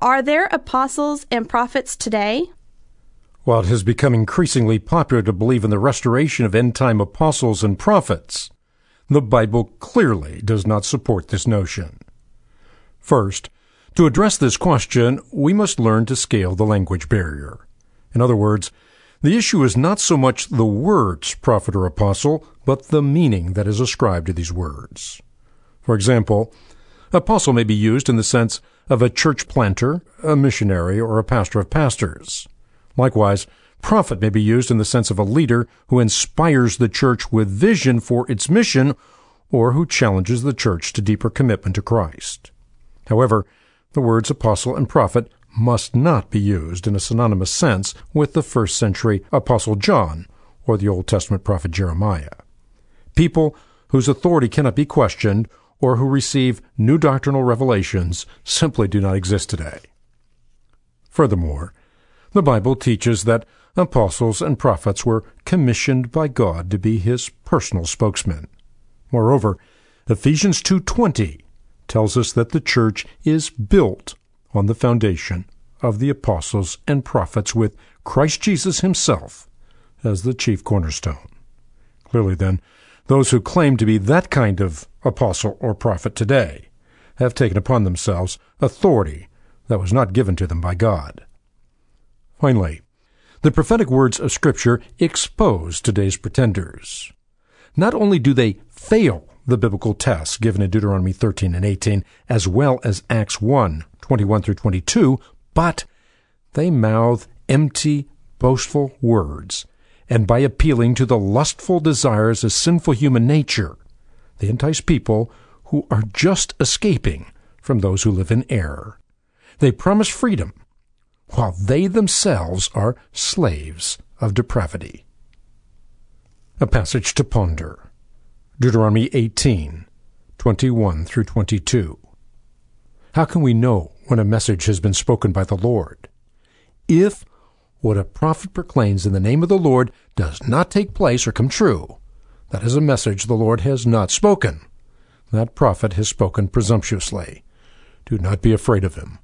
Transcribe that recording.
Are there apostles and prophets today? While it has become increasingly popular to believe in the restoration of end-time apostles and prophets, the Bible clearly does not support this notion. First, to address this question, we must learn to scale the language barrier. In other words, the issue is not so much the words prophet or apostle, but the meaning that is ascribed to these words. For example, apostle may be used in the sense of a church planter, a missionary, or a pastor of pastors. Likewise, prophet may be used in the sense of a leader who inspires the church with vision for its mission or who challenges the church to deeper commitment to Christ. However, the words apostle and prophet must not be used in a synonymous sense with the first century Apostle John or the Old Testament prophet Jeremiah. People whose authority cannot be questioned or who receive new doctrinal revelations simply do not exist today. Furthermore, the Bible teaches that apostles and prophets were commissioned by God to be his personal spokesmen. Moreover, Ephesians 2:20 tells us that the church is built on the foundation of the apostles and prophets with Christ Jesus himself as the chief cornerstone. Clearly, then, those who claim to be that kind of apostle or prophet today have taken upon themselves authority that was not given to them by God. Finally, the prophetic words of Scripture expose today's pretenders. Not only do they fail the biblical tests given in Deuteronomy 13 and 18, as well as Acts 1, 21 through 22, but they mouth empty, boastful words, and by appealing to the lustful desires of sinful human nature, they entice people who are just escaping from those who live in error. They promise freedom, while they themselves are slaves of depravity. A passage to ponder. Deuteronomy 18, 21 through 22. How can we know when a message has been spoken by the Lord? If what a prophet proclaims in the name of the Lord does not take place or come true, that is a message the Lord has not spoken. That prophet has spoken presumptuously. Do not be afraid of him.